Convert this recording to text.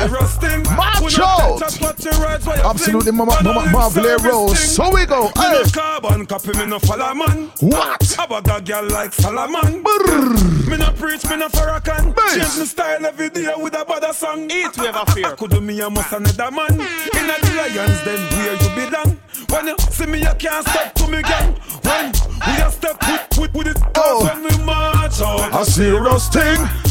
Macho. Absolutely Marvelero. So we go. Hey. Carbon copy me no follow man. What? Have a girl like Solomon. Me no preach, me no Farrakhan. Change my style every day with a bad song. Eat we ever fear. I could do me a must another man. In a the Lions, then where you belong. When you see me, you can't step to me gang. When we a step with it, when we march out. A serious thing.